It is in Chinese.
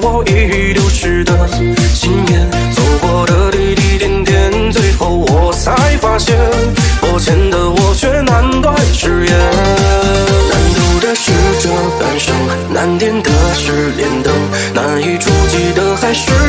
我已流逝的经验，走过的滴滴点点，最后我才发现，肤浅的我却难断誓言。难渡的是这半生，难点的是连灯，难以触及的还是